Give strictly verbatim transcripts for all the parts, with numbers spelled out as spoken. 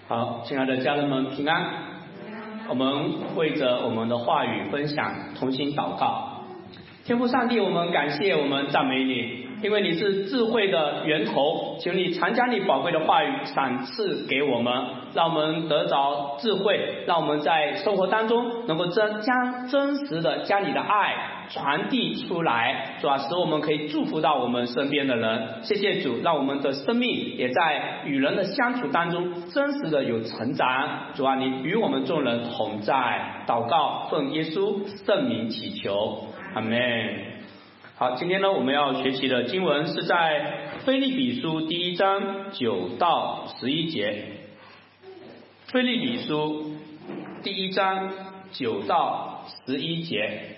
好，亲爱的家人们平安。我们为着我们的话语分享同心祷告。天父上帝，我们感谢我们赞美你，因为你是智慧的源头，请你常将你宝贵的话语赏赐给我们，让我们得着智慧，让我们在生活当中能够真将真实的将你的爱传递出来，主啊，使我们可以祝福到我们身边的人。谢谢主，让我们的生命也在与人的相处当中真实的有成长。主啊，你与我们众人同在。祷告奉耶稣圣名祈求，阿们。好，今天呢，我们要学习的经文是在腓立比书第一章九到十一节。腓立比书第一章九到十一节，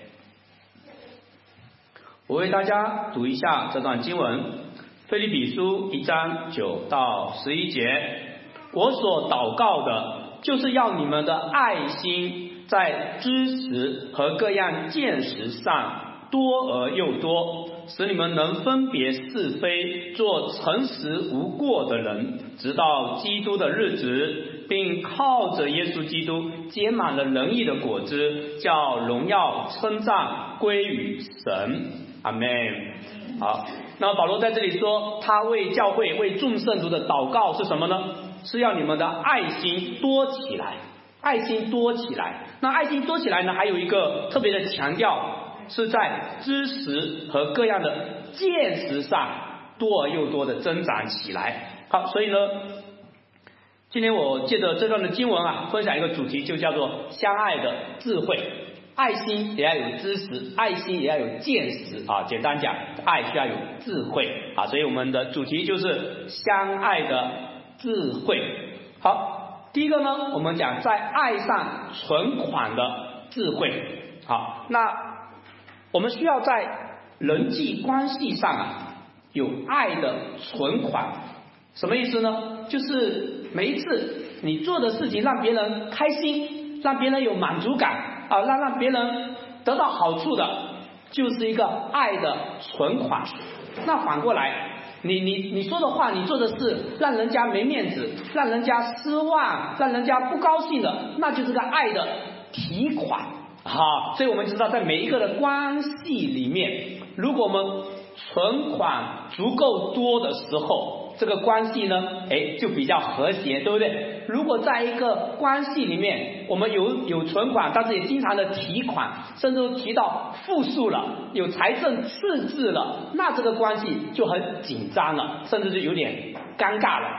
我为大家读一下这段经文。腓立比书一章九到十一节，我所祷告的，就是要你们的爱心在知识和各样见识上多而又多，使你们能分别是非，做诚实无过的人，直到基督的日子，并靠着耶稣基督结满了仁义的果子，叫荣耀称赞归于神。阿们。好，那保罗在这里说，他为教会为众圣徒的祷告是什么呢？是要你们的爱心多起来，爱心多起来。那爱心多起来呢，还有一个特别的强调，是在知识和各样的见识上多而又多的增长起来。好，所以呢，今天我借着这段的经文啊，分享一个主题，就叫做相爱的智慧。爱心也要有知识，爱心也要有见识啊。简单讲，爱需要有智慧啊。所以我们的主题就是相爱的智慧。好，第一个呢，我们讲在爱上存款的智慧。好，那我们需要在人际关系上啊有爱的存款。什么意思呢？就是每一次你做的事情让别人开心，让别人有满足感啊，让让别人得到好处的，就是一个爱的存款。那反过来，你你你说的话，你做的事，让人家没面子，让人家失望，让人家不高兴的，那就是个爱的提款。好，所以我们知道，在每一个的关系里面，如果我们存款足够多的时候，这个关系呢，哎，就比较和谐，对不对？如果在一个关系里面，我们有有存款，但是也经常的提款，甚至提到负数了，有财政赤字了，那这个关系就很紧张了，甚至是有点尴尬了。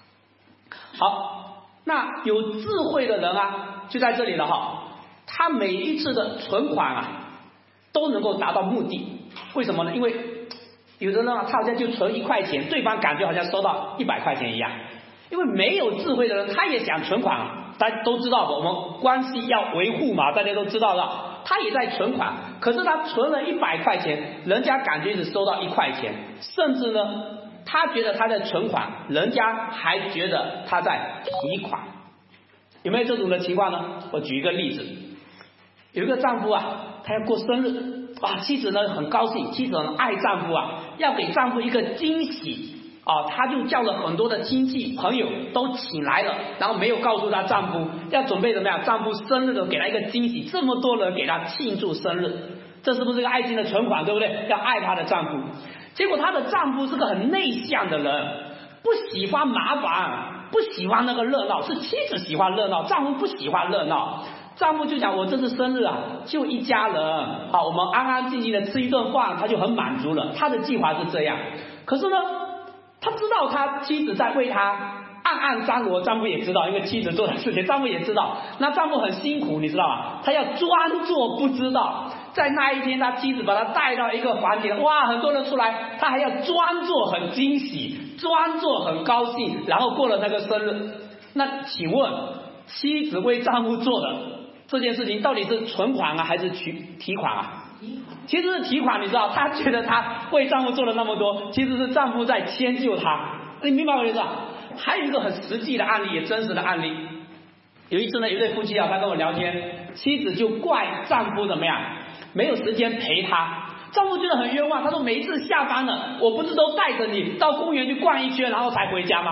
好，那有智慧的人啊，就在这里了哈，他每一次的存款啊，都能够达到目的。为什么呢？因为有的人啊，他好像就存一块钱，对方感觉好像收到一百块钱一样。因为没有智慧的人，他也想存款啊，大家都知道的，我们关系要维护嘛，大家都知道的。他也在存款，可是他存了一百块钱，人家感觉只收到一块钱，甚至呢，他觉得他在存款，人家还觉得他在提款。有没有这种的情况呢？我举一个例子，有一个丈夫啊，他要过生日。啊，妻子呢很高兴，妻子很爱丈夫啊，要给丈夫一个惊喜啊，她就叫了很多的亲戚朋友都请来了，然后没有告诉她丈夫要准备怎么样，丈夫生日的给她一个惊喜，这么多人给她庆祝生日，这是不是个爱心的存款，对不对？要爱她的丈夫。结果她的丈夫是个很内向的人，不喜欢麻烦，不喜欢那个热闹，是妻子喜欢热闹，丈夫不喜欢热闹。丈夫就讲，我这次生日啊，就一家人，好，我们安安静静的吃一顿饭，他就很满足了。他的计划是这样，可是呢，他知道他妻子在为他暗暗张罗，丈夫也知道，因为妻子做的事情，丈夫也知道。那丈夫很辛苦，你知道吗？他要装作不知道。在那一天，他妻子把他带到一个环节，哇，很多人出来，他还要装作很惊喜，装作很高兴，然后过了那个生日。那请问，妻子为丈夫做的这件事情到底是存款啊，还是提提款啊？其实是提款，你知道，她觉得她为丈夫做了那么多，其实是丈夫在迁就她。你明白我意思吧？还有一个很实际的案例，也真实的案例。有一次呢，有一对夫妻啊，他跟我聊天，妻子就怪丈夫怎么样，没有时间陪她。丈夫觉得很冤枉，他说每一次下班了，我不是都带着你到公园去逛一圈，然后才回家吗？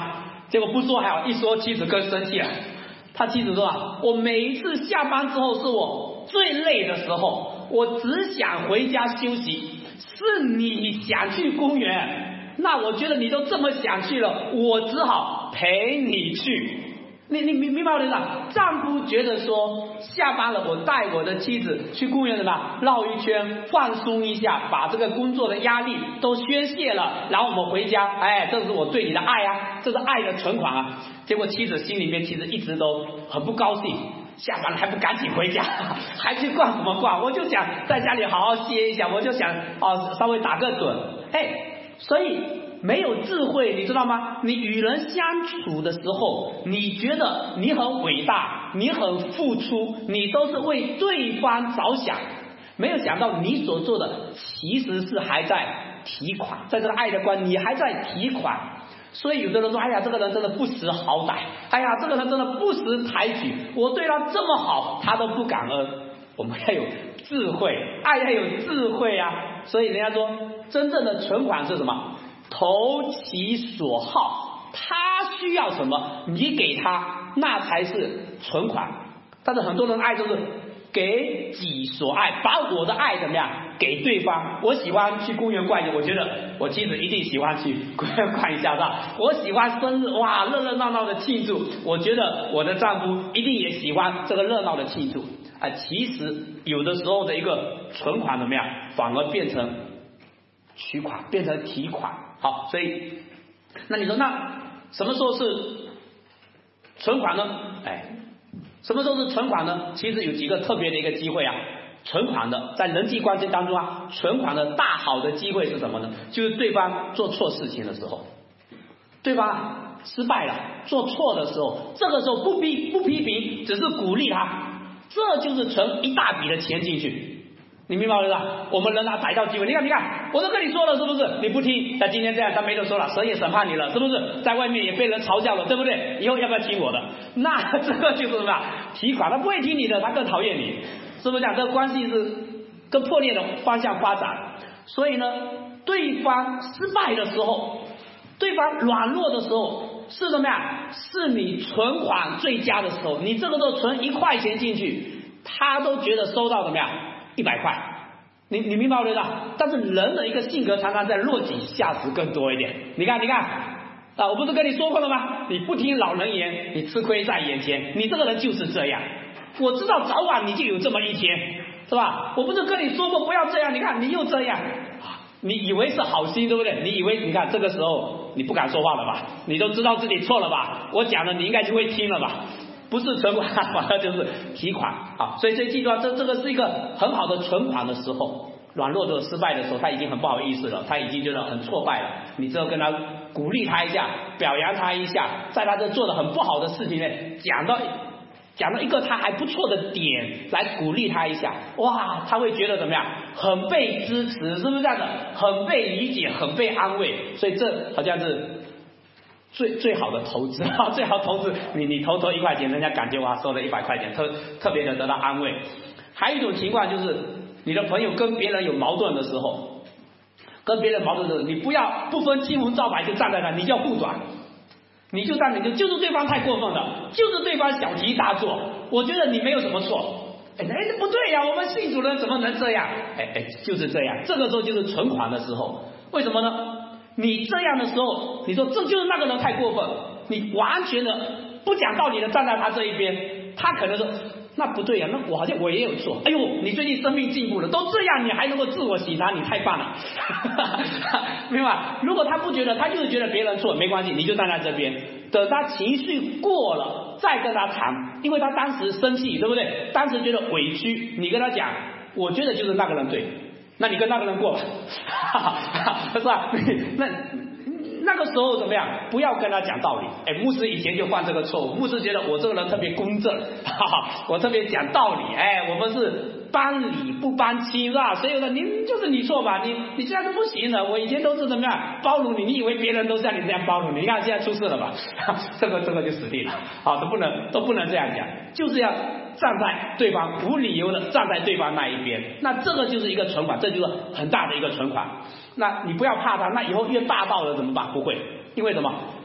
结果不说还好，一说妻子更生气了。他妻子说啊，我每一次下班之后是我最累的时候，我只想回家休息，是你想去公园，那我觉得你都这么想去了，我只好陪你去。你你明明白我的意思？丈夫觉得说下班了，我带我的妻子去公园什么绕一圈，放松一下，把这个工作的压力都宣泄了，然后我们回家，哎，这是我对你的爱啊，这是爱的存款啊。结果妻子心里面其实一直都很不高兴，下班了还不赶紧回家，还去逛什么逛？我就想在家里好好歇一下，我就想哦稍微打个盹，哎，所以没有智慧，你知道吗？你与人相处的时候，你觉得你很伟大，你很付出，你都是为对方着想，没有想到你所做的其实是还在提款，在这个爱的观，你还在提款。所以有的人说，哎呀，这个人真的不识好歹，哎呀，这个人真的不识抬举，我对他这么好，他都不感恩。我们要有智慧，爱要有智慧啊！所以人家说，真正的存款是什么？投其所好，他需要什么，你给他，那才是存款。但是很多人爱就是给己所爱，把我的爱怎么样给对方。我喜欢去公园逛一下，我觉得我妻子一定喜欢去公园逛一下，是吧？我喜欢生日，哇，热热闹闹的庆祝，我觉得我的丈夫一定也喜欢这个热闹的庆祝。啊，其实有的时候的一个存款怎么样，反而变成取款，变成提款。好，所以那你说，那什么时候是存款呢？哎，什么时候是存款呢？其实有几个特别的一个机会啊。存款的在人际关系当中啊，存款的大好的机会是什么呢？就是对方做错事情的时候，对方失败了，做错的时候，这个时候不批不批评，只是鼓励他，这就是存一大笔的钱进去。你明白我意思吧？我们人拿逮到机会，你看你看，我都跟你说了是不是？你不听，那今天这样他没得说了，神也审判你了，是不是？在外面也被人嘲笑了，对不对？以后要不要听我的？那这个就是什么？提款，他不会听你的，他更讨厌你，是不是这样？这个关系是更破裂的方向发展。所以呢，对方失败的时候，对方软弱的时候，是怎么样？是你存款最佳的时候。你这个时候存一块钱进去，他都觉得收到怎么样？一百块，你你明白我的意思？但是人的一个性格常常在落井下石更多一点。你看，你看啊，我不是跟你说过了吗？你不听老人言，你吃亏在眼前。你这个人就是这样。我知道早晚你就有这么一天，是吧？我不是跟你说过不要这样，你看你又这样，你以为是好心，对不对？你以为你看这个时候你不敢说话了吧？你都知道自己错了吧？我讲了你应该就会听了吧？不是存款，反而就是提款啊！所以这记住啊，这这个是一个很好的存款的时候。软弱的失败的时候，他已经很不好意思了，他已经觉得很挫败了。你只有跟他鼓励他一下，表扬他一下，在他这做的很不好的事情呢，讲到讲到一个他还不错的点来鼓励他一下，哇，他会觉得怎么样？很被支持，是不是这样的？很被理解，很被安慰。所以这好像是最最好的投资啊，最好投资，你你投投一块钱，人家感觉哇收了一百块钱，特特别的得到安慰。还有一种情况就是，你的朋友跟别人有矛盾的时候，跟别人矛盾的时候，你不要不分青红皂白就站在那，你就要护短，你就站你就就是对方太过分了，就是对方小题大做，我觉得你没有什么错。哎，不对呀，我们信主人怎么能这样？哎哎，就是这样，这个时候就是存款的时候。为什么呢？你这样的时候，你说这就是那个人太过分，你完全的不讲道理的站在他这一边，他可能说那不对呀、啊，那我好像我也有错。哎呦，你最近生命进步了，都这样你还能够自我洗察，你太棒了，明白？如果他不觉得，他就是觉得别人错，没关系，你就站在这边，等他情绪过了再跟他谈，因为他当时生气，对不对？当时觉得委屈，你跟他讲，我觉得就是那个人对。那你跟那个人过吧，是吧？那那个时候怎么样？不要跟他讲道理。哎，牧师以前就犯这个错误。牧师觉得我这个人特别公正，哈哈，我特别讲道理。哎，我们是帮理不帮亲，是吧？所以呢，您就是你错吧？你你这样是不行的。我以前都是怎么样包容你？你以为别人都像你这样包容你？你看现在出事了吧？这个这个就死定了。好，都不能都不能这样讲，就是要站在对方无理由的站在对方那一边，那这个就是一个存款，这就是很大的一个存款。那你不要怕他，那以后越霸道了怎么办？不会，因为什么？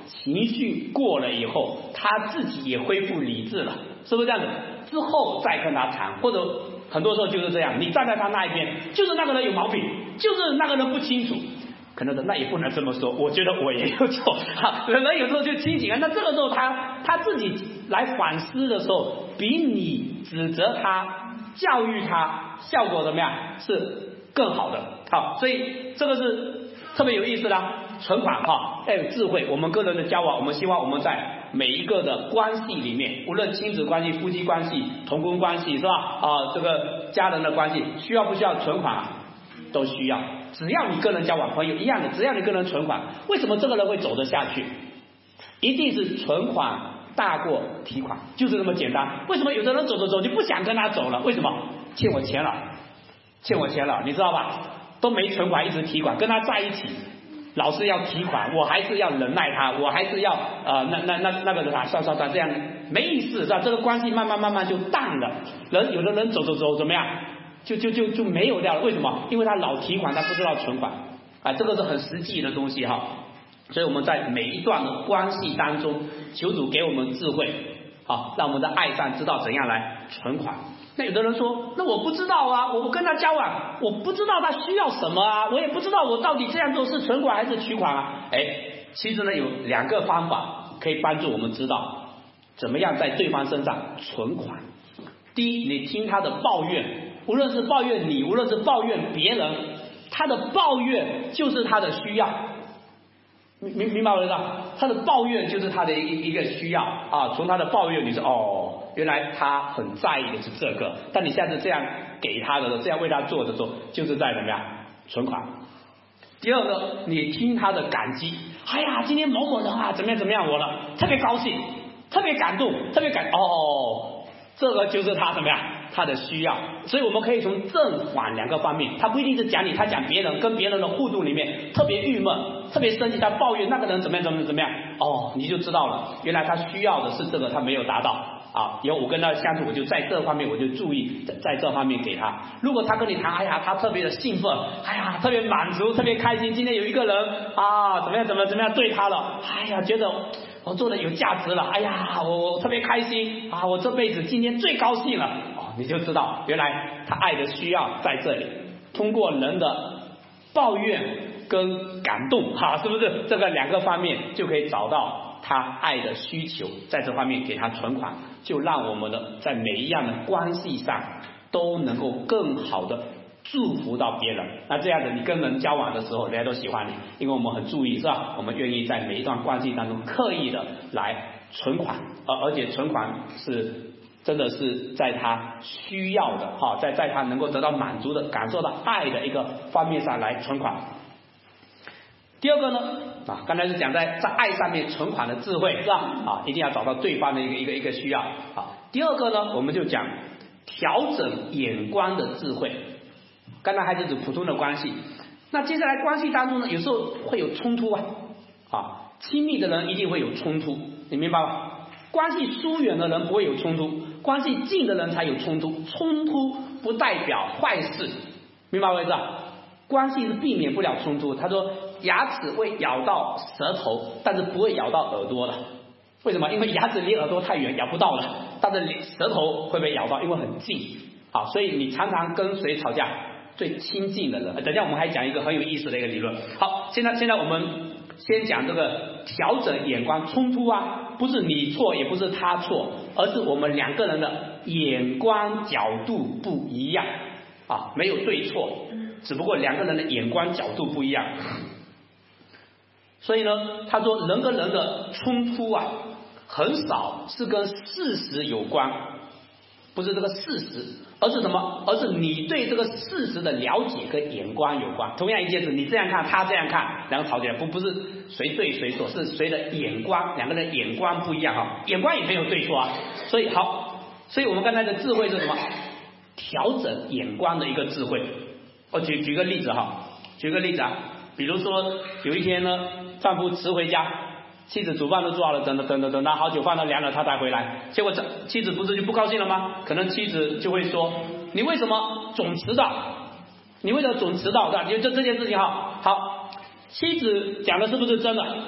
情绪过了以后，他自己也恢复理智了，是不是这样子？之后再跟他谈，或者很多时候就是这样，你站在他那一边，就是那个人有毛病，就是那个人不清楚。可能的那也不能这么说，我觉得我也有错，哈，人有时候就清醒了。那这个时候他他自己来反思的时候，比你指责他、教育他效果怎么样？是更好的。好，所以这个是特别有意思的。存款哈，要有智慧。我们个人的交往，我们希望我们在每一个的关系里面，无论亲子关系、夫妻关系、同工关系，是吧？啊，这个家人的关系，需要不需要存款？都需要。只要你跟人交往，朋友一样的，只要你跟人存款，为什么这个人会走得下去？一定是存款大过提款，就是这么简单。为什么有的人走着走就不想跟他走了？为什么？欠我钱了，欠我钱了，你知道吧？都没存款，一直提款，跟他在一起，老是要提款，我还是要忍耐他，我还是要呃那那那那个啥，算算算，这样没意思，是吧？这个关系慢慢慢慢就淡了。人有的人走走走怎么样？就就就就没有掉了，为什么？因为他老提款，他不知道存款啊，这个是很实际的东西哈。所以我们在每一段的关系当中，求主给我们智慧，好，让我们的爱上知道怎样来存款。那有的人说，那我不知道啊，我跟他交往，我不知道他需要什么啊，我也不知道我到底这样做是存款还是取款啊。哎，其实呢有两个方法可以帮助我们知道怎么样在对方身上存款。第一，你听他的抱怨。无论是抱怨你，无论是抱怨别人，他的抱怨就是他的需要，明明明白我的意思？他的抱怨就是他的一一个需要啊。从他的抱怨，你说哦，原来他很在意的是这个，但你下次这样给他的时候，这样为他做的时候，就是在怎么样存款。第二个，你听他的感激，哎呀，今天某某人啊，怎么样怎么样，我了特别高兴，特别感动，特别感哦，这个就是他怎么样？他的需要。所以我们可以从正反两个方面，他不一定是讲你，他讲别人，跟别人的互动里面特别郁闷，特别生气，他抱怨那个人怎么样怎么样怎么样，哦，你就知道了，原来他需要的是这个，他没有达到啊。以后我跟他相处，我就在这方面我就注意在在这方面给他。如果他跟你谈，哎呀，他特别的兴奋，哎呀，特别满足，特别开心，今天有一个人啊，怎么样怎么样怎么样对他了，哎呀，觉得我做的有价值了，哎呀，我我特别开心啊，我这辈子今天最高兴了。你就知道原来他爱的需要在这里，通过人的抱怨跟感动哈，是不是这个两个方面就可以找到他爱的需求，在这方面给他存款，就让我们的在每一样的关系上都能够更好的祝福到别人。那这样的你跟人交往的时候，人家都喜欢你，因为我们很注意，是吧？我们愿意在每一段关系当中刻意的来存款，而而且存款是真的是在他需要的哈，在在他能够得到满足的、感受到爱的一个方面上来存款。第二个呢，啊，刚才是讲在在爱上面存款的智慧，是吧？啊，一定要找到对方的一个一个一个需要。啊，第二个呢，我们就讲调整眼光的智慧。刚才还是指普通的关系，那接下来关系当中呢，有时候会有冲突啊，啊，亲密的人一定会有冲突，你明白吗？关系疏远的人不会有冲突，关系近的人才有冲突。冲突不代表坏事，明白我意思啊？关系是避免不了冲突。他说牙齿会咬到舌头，但是不会咬到耳朵的。为什么？因为牙齿离耳朵太远，咬不到了，但是舌头会被咬到，因为很近啊。所以你常常跟谁吵架？最亲近的人。等一下我们还讲一个很有意思的一个理论。好，现在现在我们先讲这个调整眼光。冲突啊，不是你错也不是他错，而是我们两个人的眼光角度不一样啊，没有对错，只不过两个人的眼光角度不一样。所以呢，他说人跟人的冲突啊，很少是跟事实有关，不是这个事实，而是什么？而是你对这个事实的了解跟眼光有关。同样一件事，你这样看，他这样看，两个吵起来，不不是谁对谁错，是谁的眼光，两个人眼光不一样哈，眼光也没有对错啊。所以好，所以我们刚才的智慧是什么？调整眼光的一个智慧。我举举个例子哈，举个例子啊，比如说有一天呢，丈夫迟回家，妻子煮饭都做好了，等等等等等到好久饭都凉了，他才回来，结果这妻子不是就不高兴了吗？可能妻子就会说，你为什么总迟到？你为什么总迟到？对吧？就这这件事情哈，好，妻子讲的是不是真的？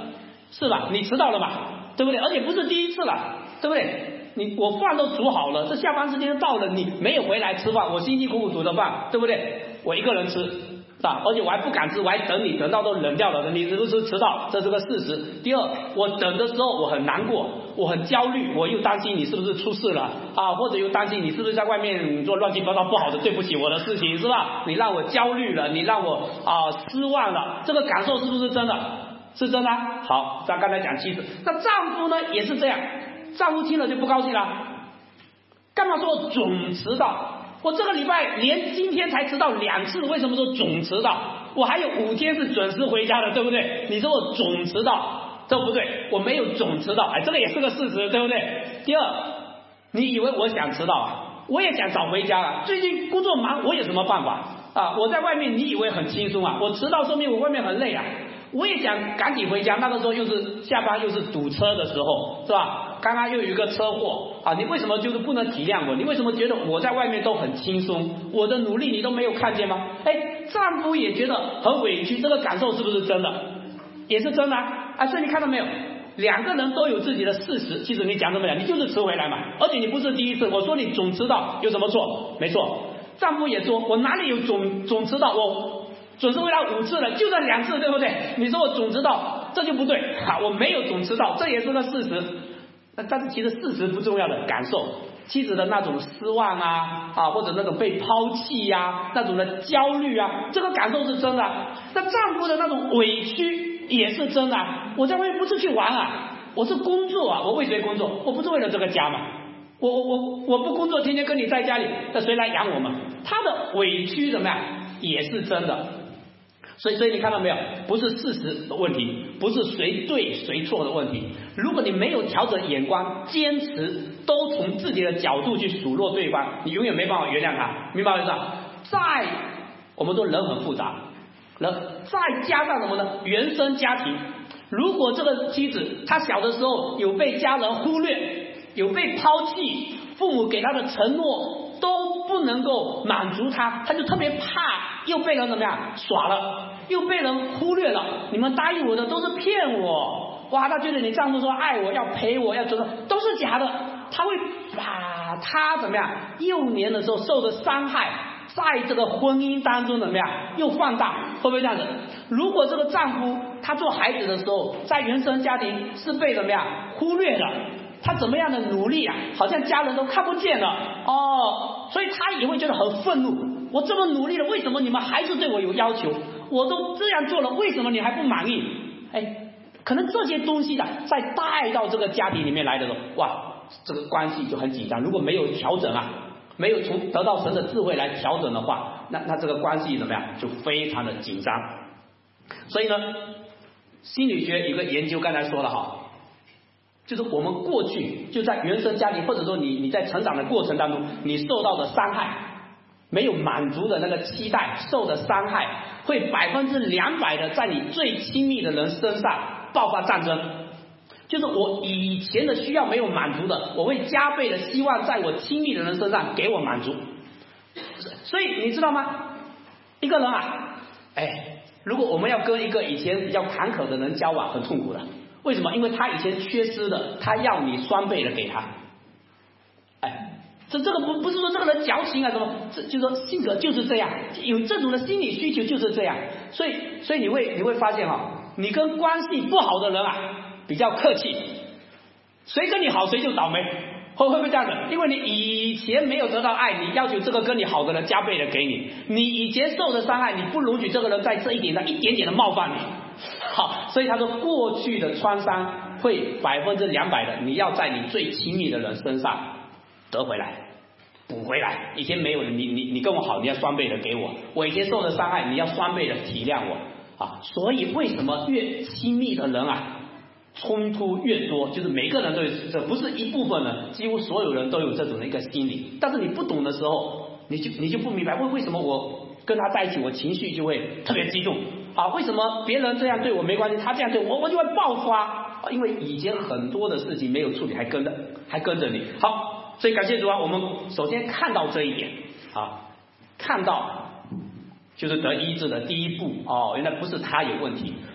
是吧？你迟到了嘛，对不对？而且不是第一次了，对不对？你我饭都煮好了，这下班时间到了，你没有回来吃饭，我辛辛苦苦煮的饭，对不对？我一个人吃，是吧？而且我还不敢吃，我还等你，等到都冷掉了，你是不是迟到？这是个事实。第二，我等的时候我很难过，我很焦虑，我又担心你是不是出事了啊，或者又担心你是不是在外面做乱七八糟不好的对不起我的事情，是吧？你让我焦虑了，你让我啊失望了，这个感受是不是真的？是真的啊。好，咱刚才讲妻子，那丈夫呢也是这样，丈夫听了就不高兴了，干嘛说我总迟到？我这个礼拜连今天才迟到两次，为什么说总迟到？我还有五天是准时回家的，对不对？你说我总迟到，这不对，我没有总迟到，哎，这个也是个事实，对不对？第二，你以为我想迟到啊？我也想早回家啊，最近工作忙，我有什么办法啊？我在外面，你以为很轻松啊？我迟到说明我外面很累啊。我也想赶紧回家，那个时候又是下班又是堵车的时候，是吧？刚刚又有一个车祸啊，你为什么就是不能体谅我？你为什么觉得我在外面都很轻松？我的努力你都没有看见吗？哎，丈夫也觉得很委屈，这个感受是不是真的？也是真的啊！啊，所以你看到没有？两个人都有自己的事实。其实你讲怎么讲，你就是迟回来嘛，而且你不是第一次。我说你总迟到有什么错？没错，丈夫也说我哪里有总总迟到？我准时回来五次了，就这两次，对不对？你说我总迟到，这就不对啊！我没有总迟到，这也是个事实。但是其实事实不重要的感受，妻子的那种失望啊啊，或者那种被抛弃呀、啊，那种的焦虑啊，这个感受是真的。那丈夫的那种委屈也是真的。我在外面不是去玩啊，我是工作啊，我为谁工作？我不是为了这个家嘛。我我我我不工作，天天跟你在家里，那谁来养我们？他的委屈怎么样，也是真的。所以，所以你看到没有？不是事实的问题，不是谁对谁错的问题。如果你没有调整眼光，坚持都从自己的角度去数落对方，你永远没办法原谅他，明白我意思吧？再，我们说人很复杂，人再加上什么呢？原生家庭。如果这个妻子她小的时候有被家人忽略，有被抛弃，父母给她的承诺都不能够满足她，她就特别怕又被人怎么样耍了，又被人忽略了。你们答应我的都是骗我，哇！她觉得你丈夫说爱我，要陪我，要怎么，都是假的。她会把她怎么样幼年的时候受的伤害，在这个婚姻当中怎么样又放大，会不会这样子？如果这个丈夫他做孩子的时候，在原生家庭是被怎么样忽略的，他怎么样的努力啊，好像家人都看不见了哦，所以他也会觉得很愤怒。我这么努力了，为什么你们还是对我有要求？我都这样做了，为什么你还不满意？哎，可能这些东西的再带到这个家庭里面来的时候，哇，这个关系就很紧张。如果没有调整啊，没有从得到神的智慧来调整的话，那那这个关系怎么样，就非常的紧张。所以呢，心理学有个研究，刚才说了哈，就是我们过去就在原生家庭，或者说你你在成长的过程当中，你受到的伤害，没有满足的那个期待，受的伤害会百分之两百的在你最亲密的人身上爆发战争。就是我以前的需要没有满足的，我会加倍的希望在我亲密的人身上给我满足。所以你知道吗？一个人啊，哎，如果我们要跟一个以前比较坎坷的人交往，很痛苦的。为什么？因为他以前缺失的，他要你双倍的给他。哎，这这个不不是说这个人矫情啊什么，这就是说性格就是这样，有这种的心理需求就是这样。所以所以你会你会发现哈、哦，你跟关系不好的人啊比较客气，谁跟你好谁就倒霉，会会不会这样子？因为你以前没有得到爱，你要求这个跟你好的人加倍的给你，你以前受的伤害，你不容许这个人在这一点上一点点的冒犯你。好，所以他说过去的创伤会百分之两百的，你要在你最亲密的人身上得回来，补回来。以前没有的，你你你跟我好，你要双倍的给我；我以前受的伤害，你要双倍的体谅我啊。所以为什么越亲密的人啊，冲突越多？就是每个人都有，这不是一部分人，几乎所有人都有这种的一个心理。但是你不懂的时候，你就你就不明白为为什么我跟他在一起，我情绪就会特别激动。啊，为什么别人这样对我没关系，他这样对我，我就会爆发？因为以前很多的事情没有处理，还跟着还跟着你。好，所以感谢主啊，我们首先看到这一点啊，看到就是得医治的第一步哦，原来不是他有问题。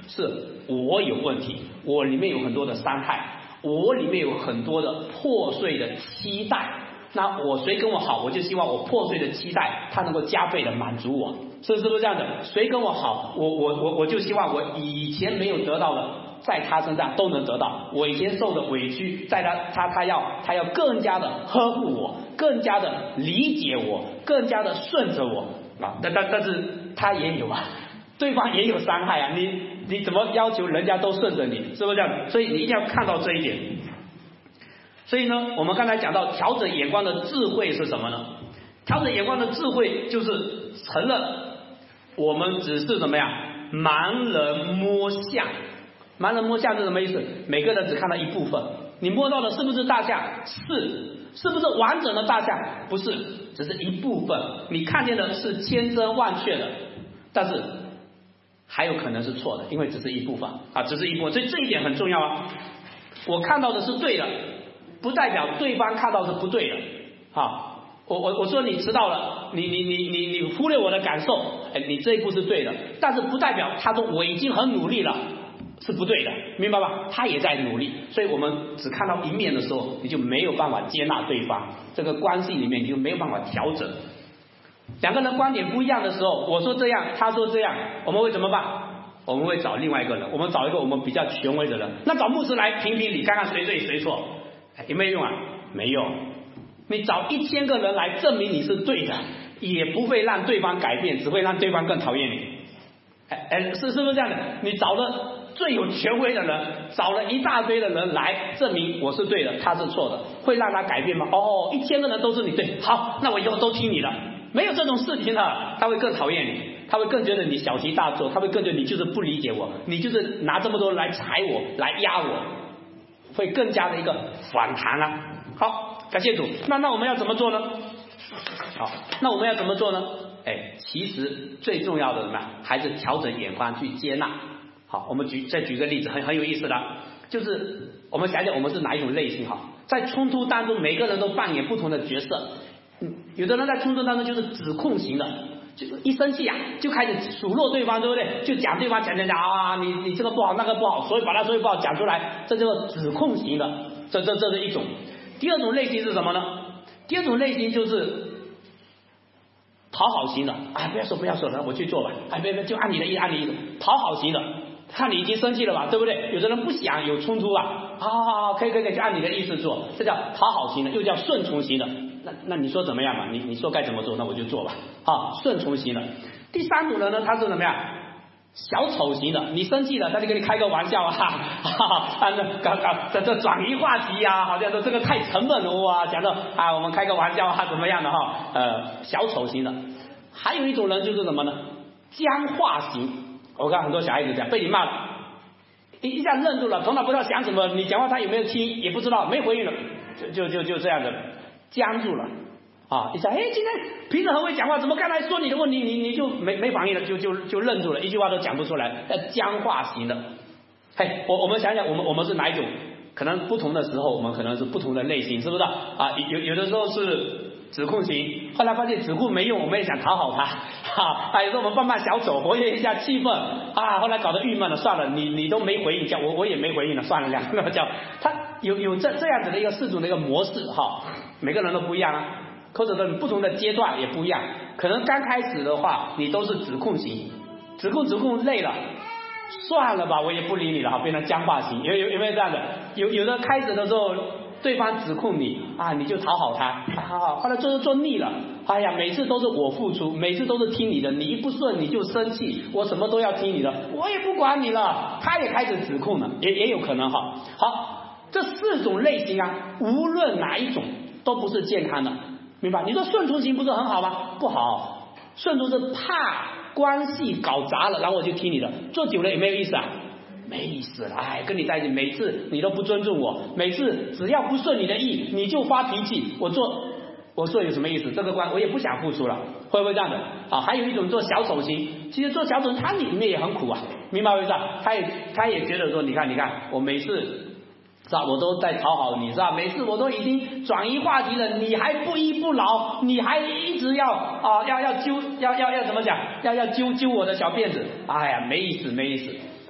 是我有问题，我里面有很多的伤害，我里面有很多的破碎的期待。那我谁跟我好，我就希望我破碎的期待他能够加倍的满足我，是不是这样的？谁跟我好，我我我我就希望我以前没有得到的，在他身上都能得到。我以前受的委屈，在他他他要他要更加的呵护我，更加的理解我，更加的顺着我啊。但但但是他也有啊，对方也有伤害啊。你你怎么要求人家都顺着你，是不是这样？所以你一定要看到这一点。所以呢，我们刚才讲到调整眼光的智慧是什么呢？调整眼光的智慧就是承认我们只是怎么样，盲人摸象。盲人摸象是什么意思？每个人只看到一部分，你摸到的是不是大象？是。是不是完整的大象？不是，只是一部分。你看见的是千真万确的，但是还有可能是错的，因为只是一部分啊，只是一部分。所以这一点很重要啊。我看到的是对的，不代表对方看到是不对的啊。我我我说你迟到了，你你你你你忽略我的感受，哎，你这一步是对的，但是不代表他说我已经很努力了是不对的，明白吧？他也在努力，所以我们只看到一面的时候，你就没有办法接纳对方，这个关系里面你就没有办法调整。两个人观点不一样的时候，我说这样，他说这样，我们会怎么办？我们会找另外一个人，我们找一个我们比较权威的人，那找牧师来评评理，看看谁对谁错，有没有用啊？没用。你找一千个人来证明你是对的，也不会让对方改变，只会让对方更讨厌你。哎哎，是是不是这样的？你找了最有权威的人，找了一大堆的人来证明我是对的，他是错的，会让他改变吗？哦，一千个人都是你对，好，那我以后都听你的。没有这种事情的，他会更讨厌你，他会更觉得你小题大做，他会更觉得你就是不理解我，你就是拿这么多人来踩我，来压我，会更加的一个反弹啊。好，感谢主。那那我们要怎么做呢？好，那我们要怎么做呢？哎，其实最重要的什么？还是调整眼光去接纳。好，我们举再举个例子，很很有意思的，就是我们想想我们是哪一种类型哈？在冲突当中，每个人都扮演不同的角色。嗯，有的人在冲突当中就是指控型的，就一生气啊，就开始数落对方，对不对？就讲对方讲讲讲啊，你你这个不好，那个不好，所以把他所有不好讲出来，这就是指控型的，这这这是一种。第二种类型是什么呢？第二种类型就是讨好型的，哎，不要说不要说了，我去做吧，哎，别别就按你的意思，按你的意思，讨好型的。看你已经生气了吧，对不对？有的人不想有冲突啊，好好好，可以可以可以，就按你的意思做，这叫讨好型的，又叫顺从型的。那那你说怎么样嘛？你你说该怎么做，那我就做吧。啊，顺从型的。第三种人呢，他是怎么样？小丑型的，你生气了，他就跟你开个玩笑啊，哈哈，啊，搞搞这这转移话题啊，好像说这个太沉闷了哇，讲到啊，我们开个玩笑啊，怎么样的哈？呃，小丑型的。还有一种人就是什么呢？僵化型。我看很多小孩子讲，被你骂了，一一下愣住了，头脑不知道想什么，你讲话他有没有听也不知道，没回应了，就就就就这样的僵住了啊！一下，哎，今天平时很会讲话，怎么刚才说你的问题，你你就没没反应了，就就就愣住了，一句话都讲不出来，叫僵化型的。嘿，我我们想想，我们我们是哪一种？可能不同的时候，我们可能是不同的类型，是不是啊？有有的时候是指控型，后来发现指控没用，我们也想讨好他，哈、啊，有时候我们扮扮小丑，活跃一下气氛，啊，后来搞得郁闷了，算了，你你都没回应，叫我我也没回应了，算了，两个叫他有有这这样子的一个四种的一个模式，哈，每个人都不一样啊，或者说不同的阶段也不一样，可能刚开始的话，你都是指控型，指控指控累了。算了吧，我也不理你了哈，变成僵化型，有有有没有这样的？有有的开始的时候，对方指控你啊，你就讨好他，啊，后来做做腻了，哎呀，每次都是我付出，每次都是听你的，你一不顺你就生气，我什么都要听你的，我也不管你了，他也开始指控了，也也有可能哈。好，这四种类型啊，无论哪一种都不是健康的，明白？你说顺从型不是很好吗？不好，顺从是怕关系搞砸了，然后我就听你的，做久了也没有意思啊，没意思了。哎，跟你在一起，每次你都不尊重我，每次只要不顺你的意，你就发脾气。我做，我做有什么意思？这个关我也不想付出了，会不会这样的？啊，还有一种做小丑型，其实做小丑他里面也很苦啊，明白不明白？他也他也觉得说，你看你看，我每次。是吧？我都在讨好你，是吧？每次我都已经转移话题了，你还不依不饶，你还一直要啊、呃、要要揪要要要怎么讲？要要揪揪我的小辫子，哎呀，没意思没意思。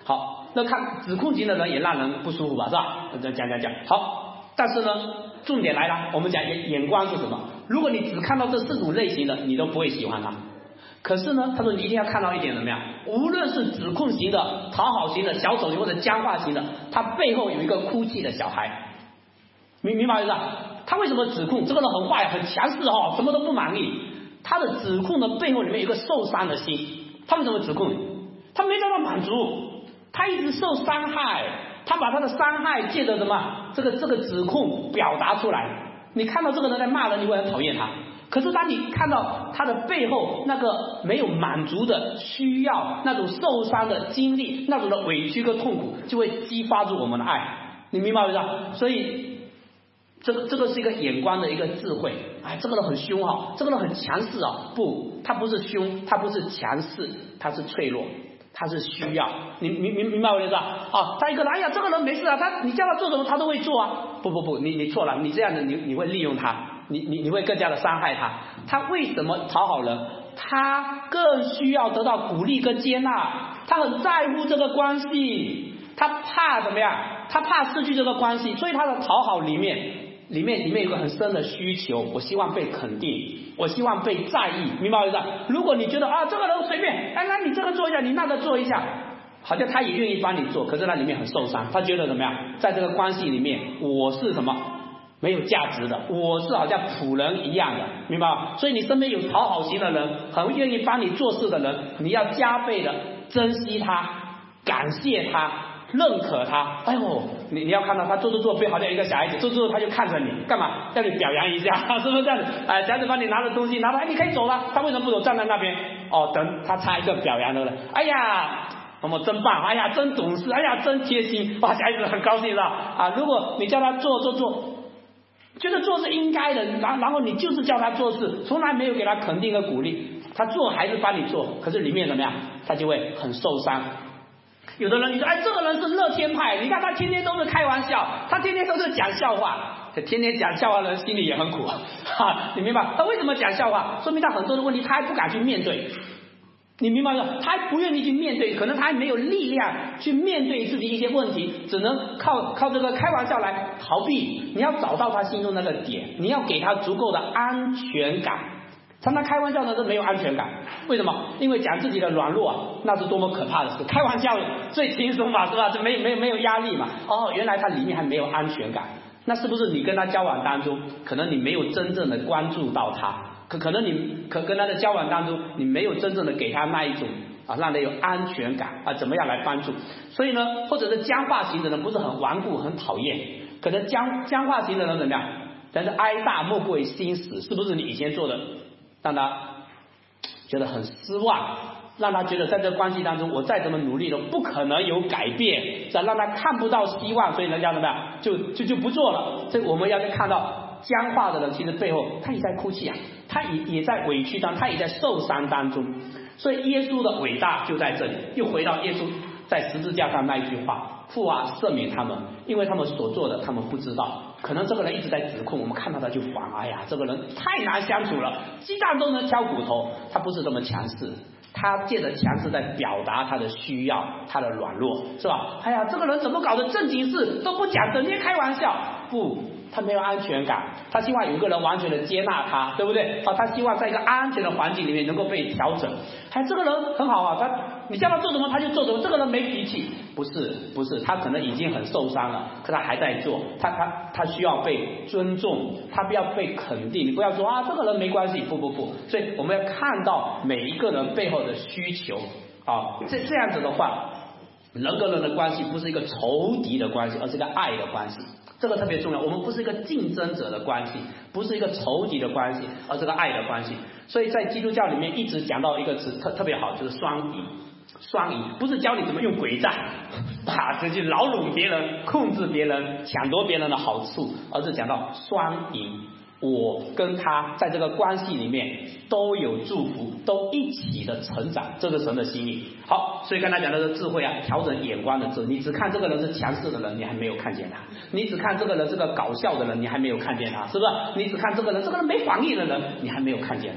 好，那看指控型的人也让人不舒服吧，是吧？讲讲讲，好，但是呢，重点来了，我们讲眼眼光是什么？如果你只看到这四种类型的，你都不会喜欢他。可是呢，他说你一定要看到一点怎么样？无论是指控型的、讨好型的、小丑型或者僵化型的，他背后有一个哭泣的小孩。明明白意思啊？他为什么指控？这个人很坏、很强势哦，什么都不满意。他的指控的背后里面有一个受伤的心。他为什么指控？他没得到满足，他一直受伤害，他把他的伤害借着什么？这个这个指控表达出来。你看到这个人在骂人，你会很讨厌他。可是当你看到他的背后那个没有满足的需要，那种受伤的经历，那种的委屈跟痛苦，就会激发出我们的爱。你明白不？所以这个这个是一个眼光的一个智慧。哎，这个人很凶啊，这个人很强势啊。不，他不是凶，他不是强势，他是脆弱，他是需要。你明明明白我意思啊？啊，他一个人，哎呀，这个人没事啊，他你叫他做什么他都会做啊。不不不，你你错了，你这样子你你会利用他，你你你会更加的伤害他。他为什么讨好人？他更需要得到鼓励跟接纳，他很在乎这个关系，他怕怎么样？他怕失去这个关系，所以他的讨好里面。里面里面有个很深的需求，我希望被肯定，我希望被在意，明白我意思？如果你觉得啊这个人随便，哎，那你这个做一下，你那个做一下，好像他也愿意帮你做，可是他里面很受伤，他觉得怎么样？在这个关系里面，我是什么？没有价值的，我是好像仆人一样的，明白吗？所以你身边有讨好型的人，很愿意帮你做事的人，你要加倍的珍惜他，感谢他。认可他，哎呦，你你要看到他做做做，好像一个小孩子做做做，他就看着你干嘛？要你表扬一下，是不是这样子？哎，小孩子帮你拿着东西，拿到，哎，你可以走了，他为什么不走？站在那边，哦，等他插一个表扬的人，哎呀，我们真棒，哎呀，真懂事，哎呀，真贴心，哇，小孩子很高兴了啊。如果你叫他做做做，觉得做是应该的，然然后你就是叫他做事，从来没有给他肯定和鼓励，他做还是帮你做，可是里面怎么样？他就会很受伤。有的人你说，哎，这个人是乐天派，你看他天天都是开玩笑，他天天都是讲笑话，天天讲笑话的人心里也很苦哈，你明白？他为什么讲笑话？说明他很多的问题他还不敢去面对，你明白吗？他还不愿意去面对，可能他还没有力量去面对自己一些问题，只能靠靠这个开玩笑来逃避。你要找到他心中那个点，你要给他足够的安全感。常常开玩笑的是没有安全感，为什么？因为讲自己的软弱啊，那是多么可怕的事！开玩笑最轻松嘛，是吧？这没没没有压力嘛。哦，原来他里面还没有安全感，那是不是你跟他交往当中，可能你没有真正的关注到他？可可能你可跟他的交往当中，你没有真正的给他那一种啊，让他有安全感啊，怎么样来帮助？所以呢，或者是僵化型的人，不是很顽固、很讨厌，可能僵僵化型的人怎么样？但是哀大莫过于心死，是不是你以前做的？让他觉得很失望，让他觉得在这个关系当中，我再怎么努力都不可能有改变，让他看不到希望，所以人家怎么样，就就就不做了。所以我们要看到僵化的人，其实背后他也在哭泣啊，他也也在委屈当中，他也在受伤当中。所以耶稣的伟大就在这里，又回到耶稣在十字架上那一句话：父啊，赦免他们，因为他们所做的他们不知道。可能这个人一直在指控，我们看到他就烦，哎呀，这个人太难相处了，鸡蛋都能挑骨头。他不是这么强势，他借着强势在表达他的需要，他的软弱，是吧？哎呀，这个人怎么搞的正经事都不讲，整天开玩笑。不，他没有安全感，他希望有一个人完全的接纳他，对不对？啊，他希望在一个安全的环境里面能够被调整。哎，这个人很好啊，他你叫他做什么他就做什么，这个人没脾气。不是不是，他可能已经很受伤了，可他还在做，他他他需要被尊重，他不要被肯定。你不要说啊，这个人没关系，不不不。所以我们要看到每一个人背后的需求啊，这这样子的话，人跟人的关系不是一个仇敌的关系，而是一个爱的关系。这个特别重要，我们不是一个竞争者的关系，不是一个仇敌的关系，而是个爱的关系。所以在基督教里面一直讲到一个词特特别好，就是双赢。双赢不是教你怎么用诡诈把这去牢笼别人、控制别人、抢夺别人的好处，而是讲到双赢。我跟他在这个关系里面都有祝福，都一起的成长，这是神的心意。好，所以刚才讲的是智慧啊，调整眼光的智。你只看这个人是强势的人，你还没有看见他；你只看这个人是个搞笑的人，你还没有看见他，是不是？你只看这个人，这个人没防疫的人，你还没有看见他。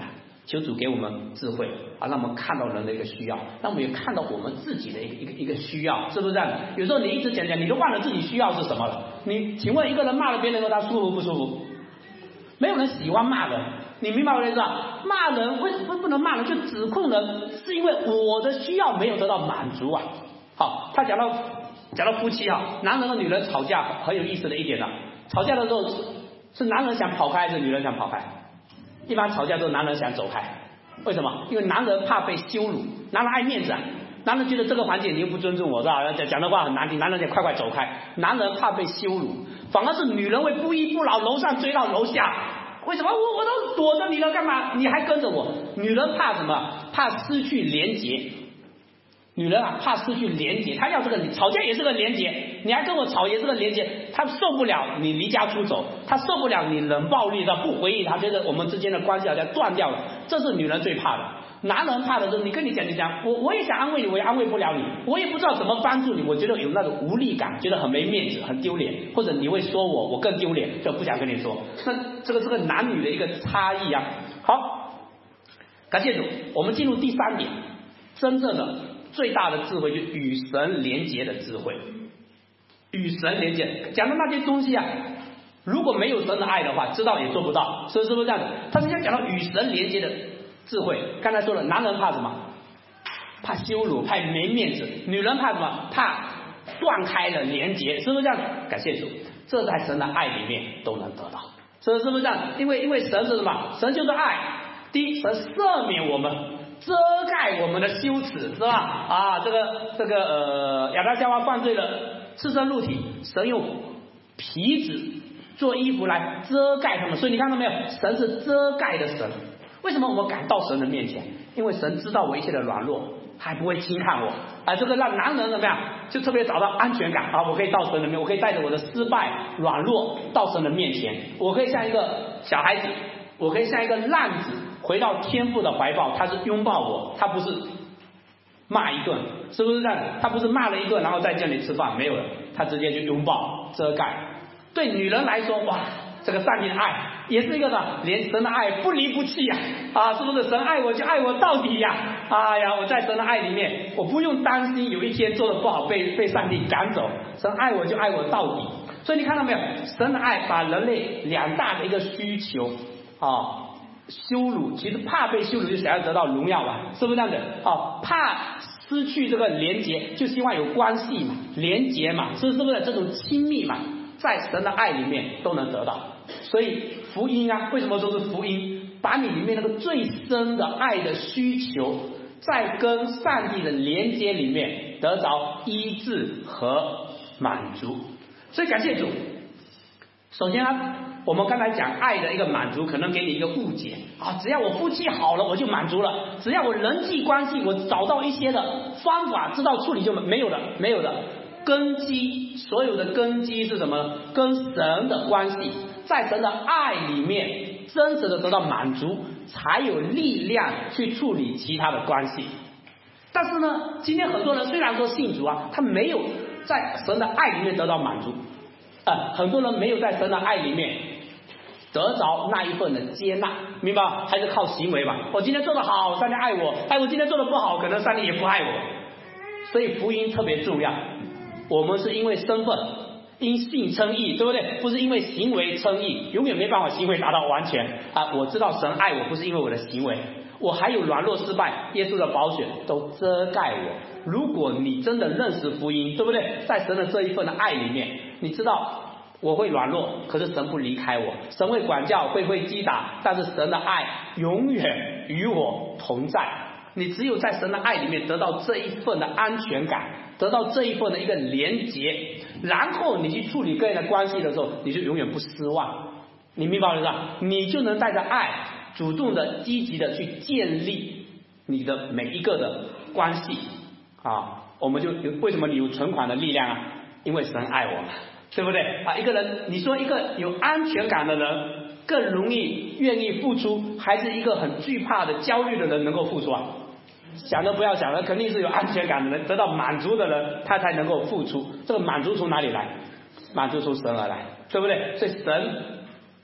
求主给我们智慧啊，让我们看到人的一个需要，让我们也看到我们自己的一个一个一个需要，是不是这样？有时候你一直讲讲，你都忘了自己需要是什么了。你请问一个人骂了别人后，他舒服不舒服？没有人喜欢骂人，你明白我的意思吧？骂人为什么不能骂人？就指控人，是因为我的需要没有得到满足啊。好，他讲到讲到夫妻啊，男人和女人吵架很有意思的一点啊，吵架的时候是是男人想跑开还是女人想跑开？一般吵架都是男人想走开，为什么？因为男人怕被羞辱，男人爱面子啊，男人觉得这个环境你又不尊重我，是吧？讲讲的话很难听，男人得快快走开。男人怕被羞辱，反而是女人会不依不饶，楼上追到楼下。为什么？我我都躲着你了，干嘛？你还跟着我？女人怕什么？怕失去连结。女人啊，怕失去连结，她要这个吵架也是个连结，你还跟我吵也是个连结，她受不了你离家出走，她受不了你冷暴力的不回应，她觉得我们之间的关系好像断掉了，这是女人最怕的。男人怕的是你跟你讲你讲，我我也想安慰你，我也安慰不了你，我也不知道怎么帮助你，我觉得有那种无力感，觉得很没面子，很丢脸，或者你会说我，我更丢脸，就不想跟你说。那这个这个男女的一个差异啊。好，感谢主，我们进入第三点，真正的最大的智慧就是与神连结的智慧。与神连结，讲的那些东西啊，如果没有神的爱的话，知道也做不到，是是不是这样子？他现在讲到与神连结的智慧，刚才说了，男人怕什么？怕羞辱，怕没面子；女人怕什么？怕断开了连结，是不是这样？感谢主，这在神的爱里面都能得到，是是不是这样？因为因为神是什么？神就是爱。第一，神赦免我们，遮盖我们的羞耻，是吧？啊，这个这个呃，亚当夏娃犯罪了，赤身露体，神用皮子做衣服来遮盖他们，所以你看到没有？神是遮盖的神。为什么我们敢到神的面前？因为神知道我一切的软弱，还不会轻看我。啊，这个让男人怎么样？就特别找到安全感啊！我可以到神的面，我可以带着我的失败、软弱到神的面前，我可以像一个小孩子，我可以像一个浪子回到天父的怀抱，他是拥抱我，他不是骂一顿，是不是这样？他不是骂了一顿然后再叫你吃饭，没有了，他直接就拥抱遮盖。对女人来说，哇，这个上帝的爱也是一个呢，连神的爱不离不弃呀、啊，啊，是不是？神爱我就爱我到底呀、啊，哎呀，我在神的爱里面，我不用担心有一天做的不好被被上帝赶走，神爱我就爱我到底。所以你看到没有？神的爱把人类两大的一个需求啊，羞辱，其实怕被羞辱就想要得到荣耀嘛，是不是这样的？啊，怕失去这个连结，就希望有关系嘛，连结嘛，是是不是这种亲密嘛？在神的爱里面都能得到。所以福音啊，为什么说是福音？把你里面那个最深的爱的需求，在跟上帝的连接里面得着医治和满足。所以感谢主。首先啊，我们刚才讲爱的一个满足，可能给你一个误解啊，只要我夫妻好了我就满足了，只要我人际关系我找到一些的方法知道处理就没有的，没有的。根基，所有的根基是什么呢？跟神的关系，在神的爱里面真实的得到满足，才有力量去处理其他的关系。但是呢，今天很多人虽然说信主啊，他没有在神的爱里面得到满足，呃，很多人没有在神的爱里面得着那一份的接纳，明白吗？还是靠行为吧。我今天做得好，上帝爱我；哎，我今天做得不好，可能上帝也不爱我。所以福音特别重要。我们是因为身份因信称义，对不对？不是因为行为称义，永远没办法行为达到完全啊！我知道神爱我不是因为我的行为，我还有软弱失败，耶稣的宝血都遮盖我。如果你真的认识福音，对不对？在神的这一份的爱里面，你知道我会软弱，可是神不离开我，神会管教，会会击打，但是神的爱永远与我同在。你只有在神的爱里面得到这一份的安全感，得到这一份的一个连结，然后你去处理个人的关系的时候，你就永远不失望。你明白我的意思吧？你就能带着爱，主动的、积极的去建立你的每一个的关系啊。我们就有为什么你有存款的力量啊？因为神爱我们，对不对啊？一个人，你说一个有安全感的人更容易愿意付出，还是一个很惧怕的、焦虑的人能够付出啊？想都不要想了，肯定是有安全感的人，得到满足的人，他才能够付出。这个满足从哪里来？满足从神而来，对不对？所以神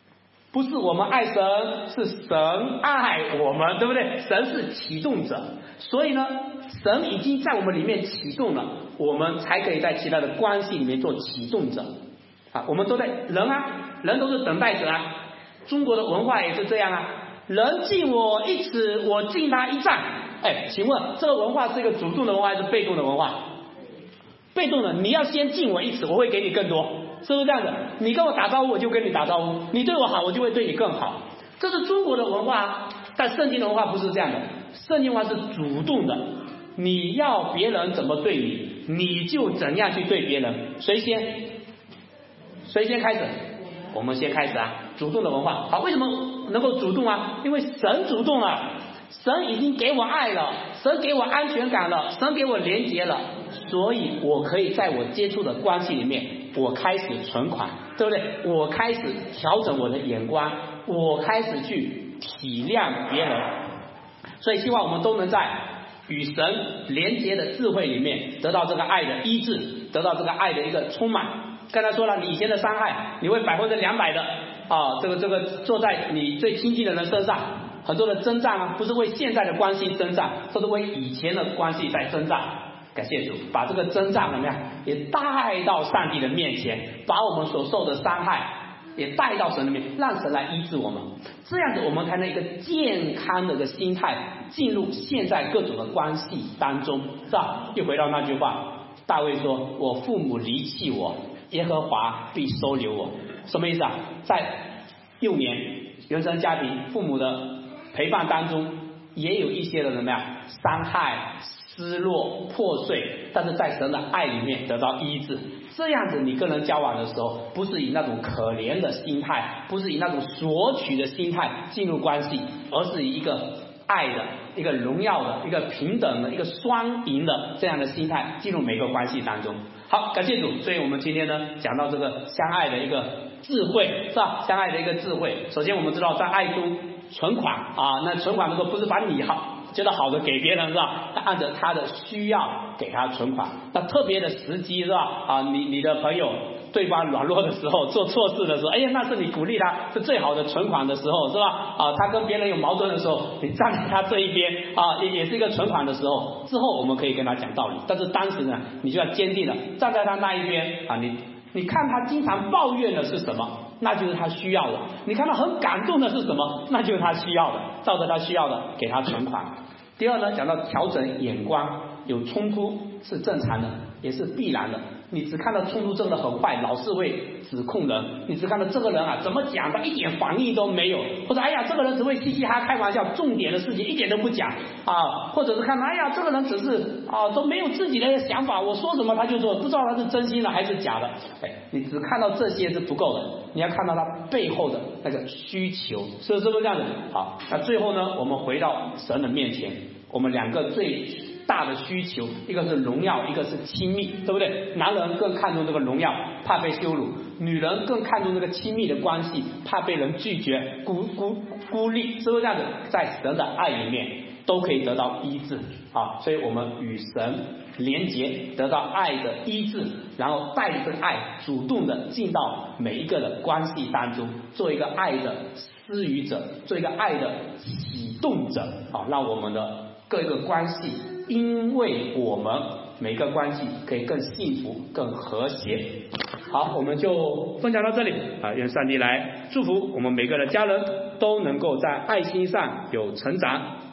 不是我们爱神，是神爱我们，对不对？神是启动者，所以呢，神已经在我们里面启动了，我们才可以在其他的关系里面做启动者啊。我们都在人啊，人都是等待者啊。中国的文化也是这样啊，人敬我一尺，我敬他一丈。哎，请问这个文化是一个主动的文化还是被动的文化？被动的，你要先敬我一尺，我会给你更多，是不是这样的？你跟我打招呼，我就跟你打招呼；你对我好，我就会对你更好。这是中国的文化，但圣经的文化不是这样的。圣经文化是主动的，你要别人怎么对你，你就怎样去对别人。谁先？谁先开始？我们先开始啊！主动的文化，好，为什么能够主动啊？因为神主动了，神已经给我爱了，神给我安全感了，神给我连结了。所以我可以在我接触的关系里面，我开始存款，对不对？我开始调整我的眼光，我开始去体谅别人。所以希望我们都能在与神连结的智慧里面，得到这个爱的医治，得到这个爱的一个充满。刚才说了，你以前的伤害，你会百分之两百的啊，这个这个做在你最亲近的人身上，很多的征战啊，不是为现在的关系征战，都是为以前的关系在征战。感谢主，把这个征战怎么样，也带到上帝的面前，把我们所受的伤害也带到神的面，让神来医治我们。这样子，我们才能一个健康的一个心态进入现在各种的关系当中，是吧？又回到那句话，大卫说：“我父母离弃我，耶和华必收留我。”什么意思啊？在幼年原生家庭父母的陪伴当中，也有一些的怎么样伤害、失落、破碎，但是在神的爱里面得到医治。这样子你跟人交往的时候，不是以那种可怜的心态，不是以那种索取的心态进入关系，而是以一个爱的、一个荣耀的、一个平等的、一个双赢的这样的心态进入每个关系当中。好，感谢主。所以我们今天呢讲到这个相爱的一个智慧，是吧？相爱的一个智慧。首先我们知道在爱中存款啊，那存款的时候不是把你好觉得好的给别人，是吧？他按照他的需要给他存款。那特别的时机，是吧？啊，你你的朋友对方软弱的时候，做错事的时候，哎呀，那是你鼓励他是最好的存款的时候，是吧？啊，他跟别人有矛盾的时候，你站在他这一边啊，也也是一个存款的时候。之后我们可以跟他讲道理，但是当时呢，你就要坚定的站在他那一边啊，你你看他经常抱怨的是什么，那就是他需要的；你看他很感动的是什么，那就是他需要的，照着他需要的给他存款。第二呢，讲到调整眼光，有冲突是正常的，也是必然的。你只看到冲突真的很坏，老是会指控人；你只看到这个人啊怎么讲他一点反应都没有，或者哎呀这个人只会嘻嘻哈开玩笑，重点的事情一点都不讲啊，或者是看哎呀这个人只是啊都没有自己的想法，我说什么他就做，不知道他是真心的还是假的。哎，你只看到这些是不够的，你要看到他背后的那个需求，是不是这样的？好，那最后呢，我们回到神的面前，我们两个最大的需求，一个是荣耀，一个是亲密，对不对？男人更看重这个荣耀，怕被羞辱；女人更看重这个亲密的关系，怕被人拒绝、孤孤孤立，是不是这样子？在神的爱里面都可以得到医治啊！所以我们与神连结，得到爱的医治，然后带着爱主动的进到每一个的关系当中，做一个爱的施予者，做一个爱的启动者啊！让我们的各个关系，因为我们每个关系可以更幸福、更和谐。好，我们就分享到这里啊！愿上帝来祝福我们每个的家人都能够在爱心上有成长。